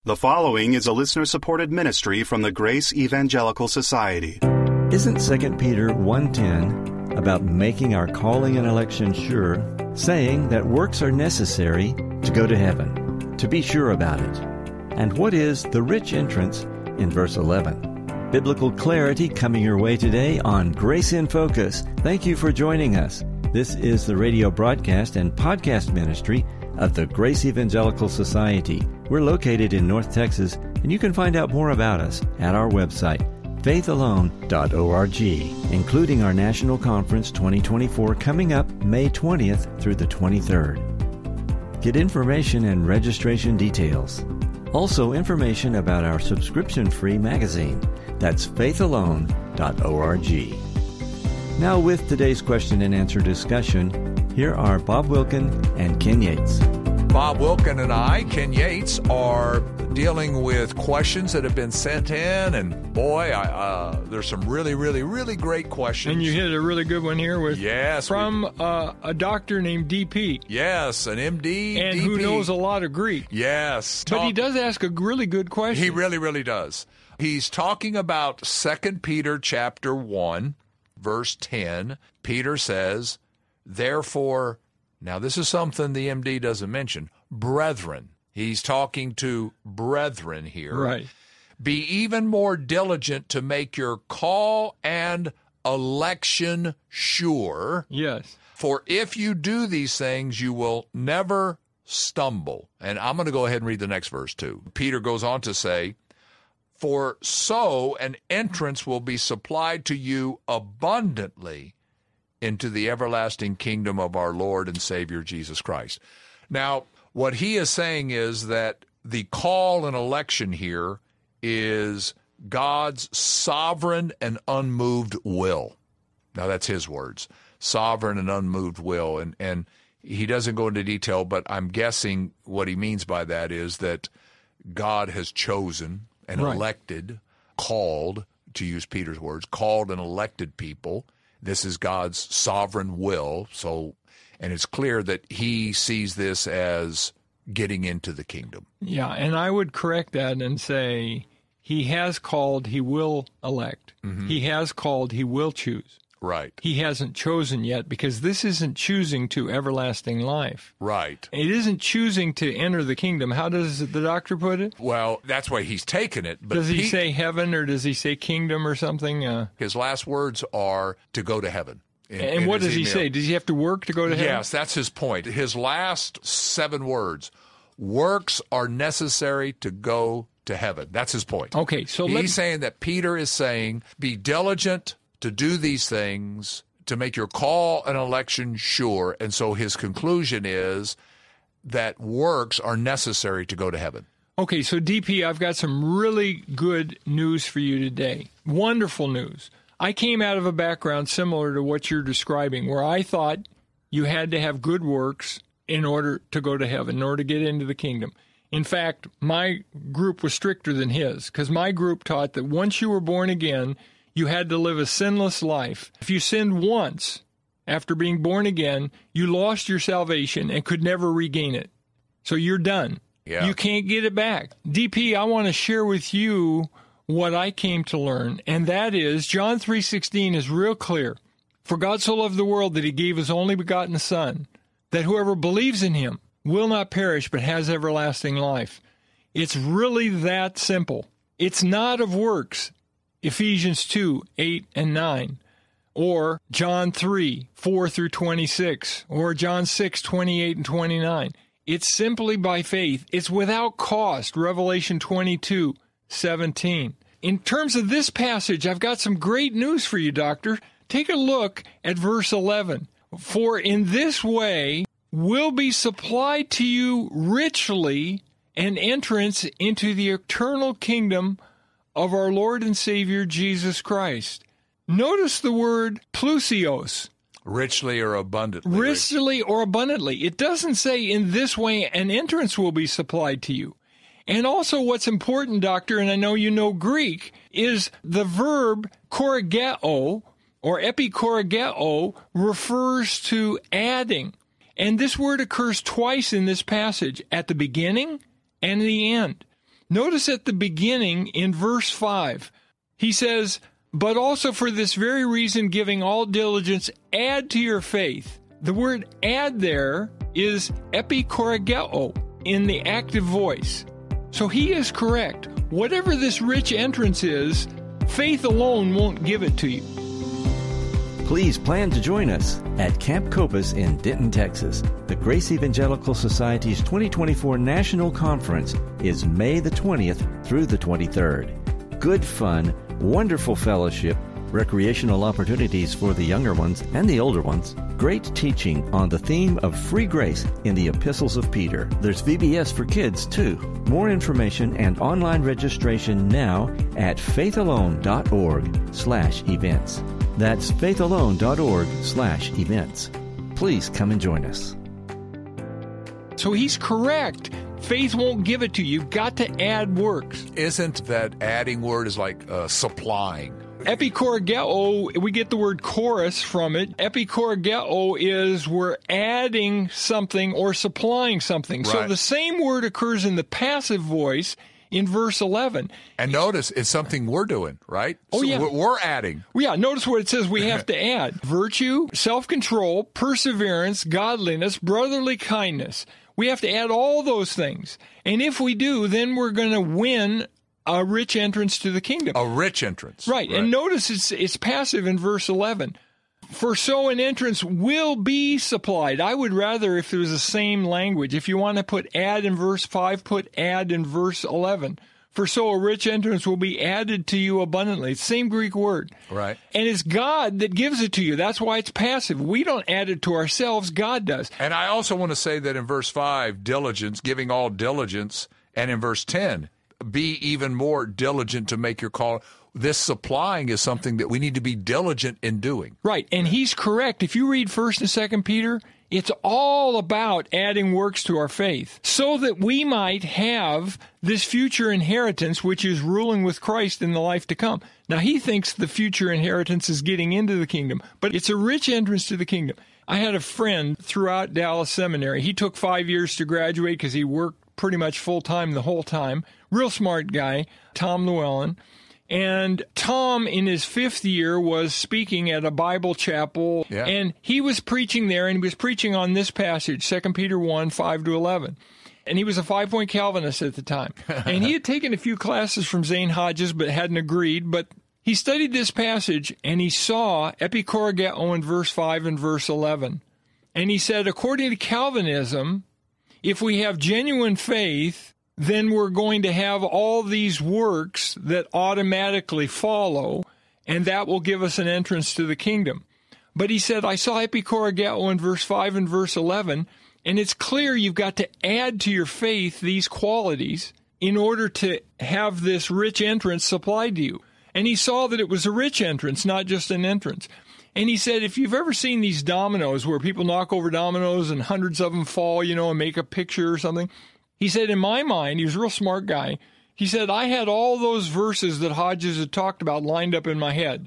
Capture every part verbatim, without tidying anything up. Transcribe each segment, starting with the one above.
The following is a listener-supported ministry from the Grace Evangelical Society. Isn't Second Peter one ten about making our calling and election sure, saying that works are necessary to go to heaven? To be sure about it. And what is the rich entrance in verse eleven? Biblical clarity coming your way today on Grace in Focus. Thank you for joining us. This is the radio broadcast and podcast ministry of the Grace Evangelical Society. We're located in North Texas, and you can find out more about us at our website, faith alone dot org, including our National Conference twenty twenty-four coming up May twentieth through the twenty-third. Get information and registration details. Also, information about our subscription-free magazine. That's faith alone dot org. Now, with today's question and answer discussion, here are Bob Wilkin and Ken Yates. Bob Wilkin and I, Ken Yates, are dealing with questions that have been sent in, and boy, I, uh, there's some really, really, really great questions. And you hit a really good one here with yes, from we, uh, a doctor named D P. Yes, an M D, and D P. Who knows a lot of Greek. Yes, but talk, he does ask a really good question. He really, really does. He's talking about Second Peter chapter one, verse ten. Peter says, "Therefore." Now, this is something the M D doesn't mention. Brethren. He's talking to brethren here. Right. Be even more diligent to make your call and election sure. Yes. For if you do these things, you will never stumble. And I'm going to go ahead and read the next verse, too. Peter goes on to say, for so an entrance will be supplied to you abundantly into the everlasting kingdom of our Lord and Savior Jesus Christ. Now, what he is saying is that the call and election here is God's sovereign and unmoved will. Now, that's his words, sovereign and unmoved will. And, and he doesn't go into detail, but I'm guessing what he means by that is that God has chosen and right. elected, called, to use Peter's words, called and elected people. This is God's sovereign will, so, and it's clear that he sees this as getting into the kingdom. Yeah, and I would correct that and say he has called, he will elect. Mm-hmm. He has called, he will choose. Right. He hasn't chosen yet because this isn't choosing to everlasting life. Right. It isn't choosing to enter the kingdom. How does the doctor put it? Well, that's why he's taken it. But does he Pete, say heaven or does he say kingdom or something? Uh, his last words are to go to heaven. In, and in what does he email. say? Does he have to work to go to heaven? Yes, that's his point. His last seven words, works are necessary to go to heaven. That's his point. Okay, so he's let's... saying that Peter is saying, be diligent to do these things, to make your call and election sure. And so his conclusion is that works are necessary to go to heaven. Okay, so D P, I've got some really good news for you today. Wonderful news. I came out of a background similar to what you're describing, where I thought you had to have good works in order to go to heaven, in order to get into the kingdom. In fact, my group was stricter than his, because my group taught that once you were born again, you had to live a sinless life. If you sinned once after being born again, you lost your salvation and could never regain it. So you're done. Yeah. You can't get it back. D P, I want to share with you what I came to learn, and that is John three sixteen is real clear. For God so loved the world that he gave his only begotten Son, that whoever believes in him will not perish but has everlasting life. It's really that simple. It's not of works. Ephesians two, eight and nine, or John three, four through twenty-six, or John six, twenty-eight and twenty-nine. It's simply by faith. It's without cost, Revelation twenty-two, seventeen. In terms of this passage, I've got some great news for you, Doctor. Take a look at verse eleven. For in this way will be supplied to you richly an entrance into the eternal kingdom of our Lord and Savior Jesus Christ. Notice the word plusios. Richly or abundantly. Richly or abundantly. It doesn't say in this way an entrance will be supplied to you. And also what's important, Doctor, and I know you know Greek, is the verb korigeo or epikorigeo refers to adding. And this word occurs twice in this passage, at the beginning and the end. Notice at the beginning in verse five, he says, but also for this very reason, giving all diligence, add to your faith. The word add there is epikorageo in the active voice. So he is correct. Whatever this rich entrance is, faith alone won't give it to you. Please plan to join us at Camp Copus in Denton, Texas. The Grace Evangelical Society's twenty twenty-four National Conference is May the twentieth through the twenty-third. Good fun, wonderful fellowship, recreational opportunities for the younger ones and the older ones, great teaching on the theme of free grace in the epistles of Peter. There's V B S for kids, too. More information and online registration now at faithalone.org slash events. That's faithalone.org slash events. Please come and join us. So he's correct. Faith won't give it to you. You've got to add works. Isn't that adding word is like uh, supplying? Epikorageo, we get the word chorus from it. Epikorageo is we're adding something or supplying something. Right. So the same word occurs in the passive voice in verse eleven. And notice it's something we're doing, right? Oh, so yeah. We're, we're adding. Yeah, notice what it says we have to add. Virtue, self-control, perseverance, godliness, brotherly kindness. We have to add all those things. And if we do, then we're going to win a rich entrance to the kingdom. A rich entrance. Right. right. And notice it's it's passive in verse eleven. For so an entrance will be supplied. I would rather if it was the same language. If you want to put add in verse five, put add in verse eleven. For so a rich entrance will be added to you abundantly. Same Greek word. Right. And it's God that gives it to you. That's why it's passive. We don't add it to ourselves. God does. And I also want to say that in verse five, diligence, giving all diligence. And in verse ten, be even more diligent to make your call. This supplying is something that we need to be diligent in doing. Right, and he's correct. If you read First and Second Peter, it's all about adding works to our faith so that we might have this future inheritance, which is ruling with Christ in the life to come. Now, he thinks the future inheritance is getting into the kingdom, but it's a rich entrance to the kingdom. I had a friend throughout Dallas Seminary. He took five years to graduate because he worked pretty much full-time the whole time. Real smart guy, Tom Llewellyn. And Tom, in his fifth year, was speaking at a Bible chapel, yeah. and he was preaching there, and he was preaching on this passage, Second Peter one, five to eleven. And he was a five-point Calvinist at the time. And he had taken a few classes from Zane Hodges, but hadn't agreed. But he studied this passage, and he saw epikorageo in verse five and verse eleven. And he said, according to Calvinism, if we have genuine faith, then we're going to have all these works that automatically follow, and that will give us an entrance to the kingdom. But he said, I saw epikorageo in verse five and verse eleven, and it's clear you've got to add to your faith these qualities in order to have this rich entrance supplied to you. And he saw that it was a rich entrance, not just an entrance. And he said, if you've ever seen these dominoes where people knock over dominoes and hundreds of them fall, you know, and make a picture or something, he said, in my mind, he was a real smart guy, he said, I had all those verses that Hodges had talked about lined up in my head.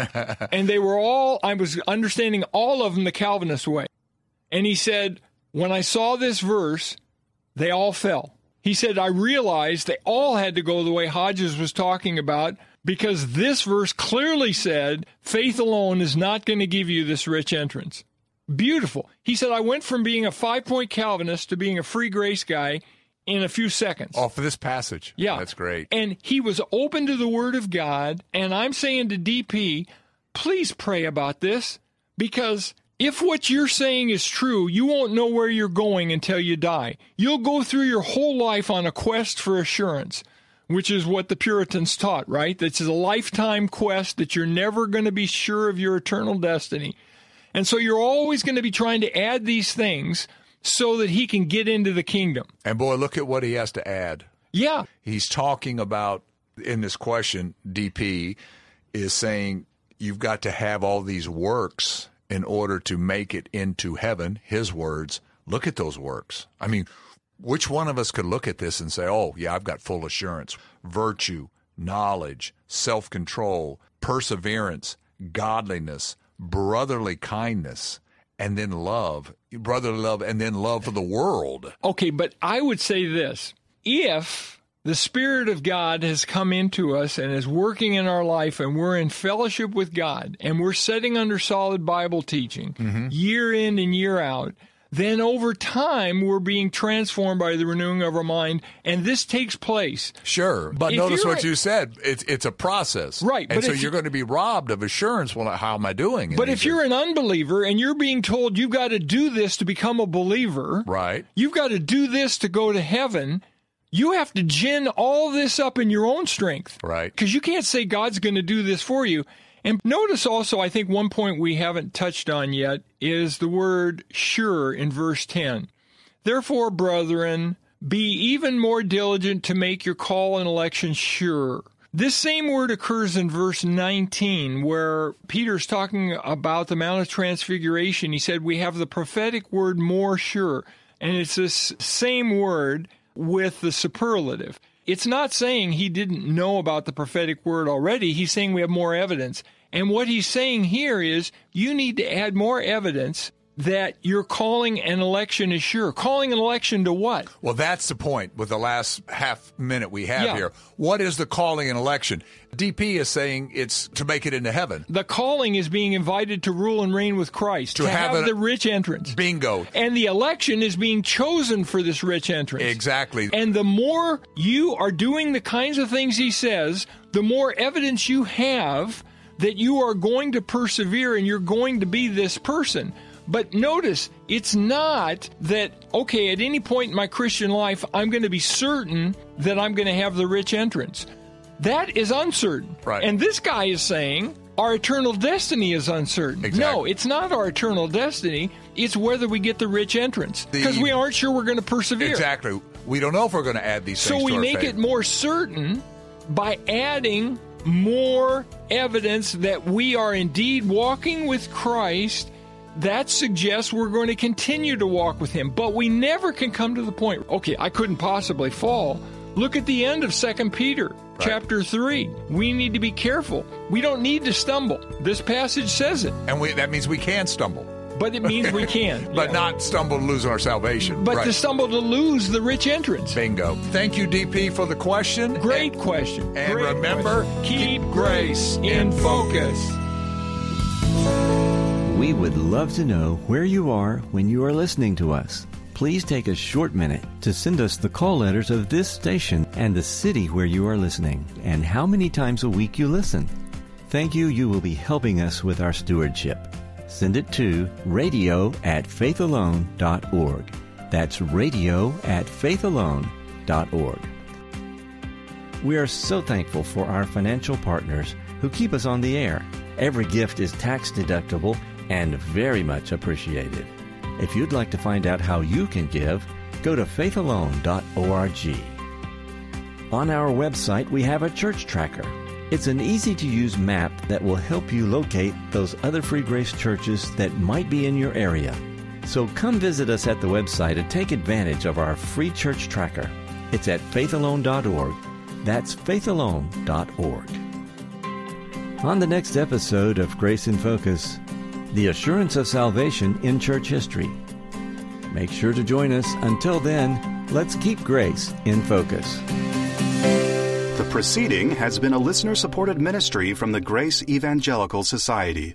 And they were all, I was understanding all of them the Calvinist way. And he said, when I saw this verse, they all fell. He said, I realized they all had to go the way Hodges was talking about because this verse clearly said, faith alone is not going to give you this rich entrance. Beautiful. He said, I went from being a five-point Calvinist to being a free grace guy in a few seconds. Oh, for this passage. Yeah. That's great. And he was open to the Word of God. And I'm saying to D P, please pray about this, because if what you're saying is true, you won't know where you're going until you die. You'll go through your whole life on a quest for assurance, which is what the Puritans taught, right? This is a lifetime quest that you're never going to be sure of your eternal destiny. And so you're always going to be trying to add these things so that he can get into the kingdom. And boy, look at what he has to add. Yeah. He's talking about, in this question, D P is saying you've got to have all these works in order to make it into heaven. His words, look at those works. I mean, which one of us could look at this and say, oh, yeah, I've got full assurance, virtue, knowledge, self-control, perseverance, godliness, brotherly kindness, and then love, brotherly love, and then love for the world. Okay, but I would say this. If the Spirit of God has come into us and is working in our life, and we're in fellowship with God, and we're sitting under solid Bible teaching mm-hmm. year in and year out, then over time we're being transformed by the renewing of our mind, and this takes place. Sure, but if notice what a, you said. It's it's a process. Right. And but so if, you're going to be robbed of assurance. Well, how am I doing? But if you're an unbeliever and you're being told you've got to do this to become a believer, right? You've got to do this to go to heaven, you have to gin all this up in your own strength. Right. Because you can't say God's going to do this for you. And notice also, I think one point we haven't touched on yet is the word sure in verse ten. Therefore, brethren, be even more diligent to make your call and election sure. This same word occurs in verse nineteen, where Peter's talking about the Mount of Transfiguration. He said, we have the prophetic word more sure. And it's this same word with the superlative. It's not saying he didn't know about the prophetic word already. He's saying we have more evidence. And what he's saying here is you need to add more evidence that your calling and election is sure. Calling and election to what? Well, that's the point with the last half minute we have yeah. here. What is the calling and election? D P is saying it's to make it into heaven. The calling is being invited to rule and reign with Christ, to, to have, have the rich entrance. Bingo. And the election is being chosen for this rich entrance. Exactly. And the more you are doing the kinds of things he says, the more evidence you have that you are going to persevere and you're going to be this person. But notice, it's not that, okay, at any point in my Christian life, I'm going to be certain that I'm going to have the rich entrance. That is uncertain. Right. And this guy is saying our eternal destiny is uncertain. Exactly. No, it's not our eternal destiny. It's whether we get the rich entrance. Because we aren't sure we're going to persevere. Exactly. We don't know if we're going to add these so things to we our make faith. it more certain by adding more evidence that we are indeed walking with Christ. That suggests we're going to continue to walk with him. But we never can come to the point, okay, I couldn't possibly fall. Look at the end of Second Peter, right. chapter three. We need to be careful. We don't need to stumble. This passage says it. And we, that means we can stumble. But it means we can. But yeah. not stumble to lose our salvation. But right. to stumble to lose the rich entrance. Bingo. Thank you, D P, for the question. Great and, question. And Great remember, question. keep, keep grace in focus. We would love to know where you are when you are listening to us. Please take a short minute to send us the call letters of this station and the city where you are listening and how many times a week you listen. Thank you. You will be helping us with our stewardship. Send it to radio at faithalone dot org. That's radio at faithalone dot org. We are so thankful for our financial partners who keep us on the air. Every gift is tax deductible and very much appreciated. If you'd like to find out how you can give, go to faith alone dot org. On our website, we have a church tracker. It's an easy-to-use map that will help you locate those other Free Grace churches that might be in your area. So come visit us at the website and take advantage of our free church tracker. It's at faith alone dot org. That's faith alone dot org. On the next episode of Grace in Focus, the assurance of salvation in church history. Make sure to join us. Until then, let's keep grace in focus. The proceeding has been a listener-supported ministry from the Grace Evangelical Society.